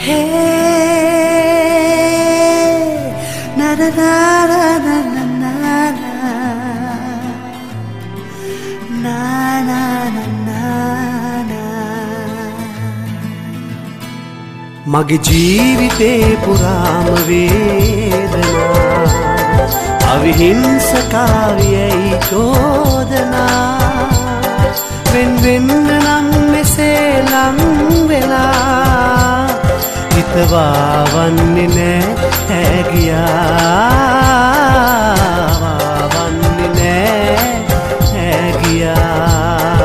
මගේ ජීවිතේ පුරාම වේදනා අවිහිංසකාරියයි චෝදනා වෙන් වෙන්න නම් මෙසේ ලං වෙලා හිතවා වන්නේ නෑ ගියා වන්නේ නෑ ගියා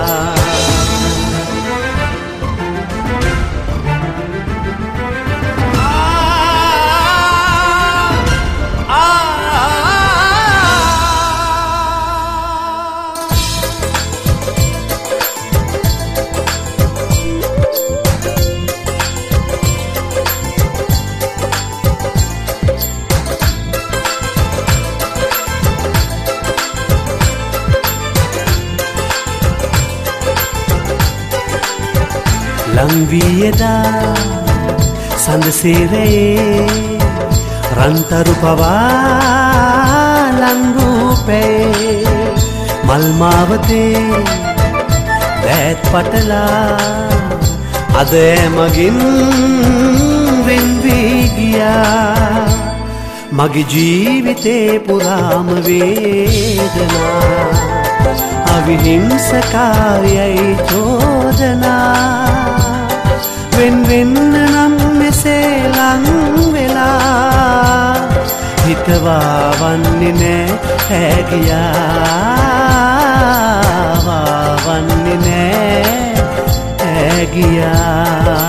ලංවියදා සඳසේරයේ රන්තරු පවා ලංරූපේ මල්මාවතේ දැත් පටලා අද මගින් වෙන්වී ගියා මගේ ජීවිතේ පුරාම වේදනා අවිහිංසකාරියයි චෝදනා වෙන් වෙන්න නම් මෙසේ ලං වෙලා හිතවා වන්නේ නෑ ගියා වන්නේ නෑ ගියා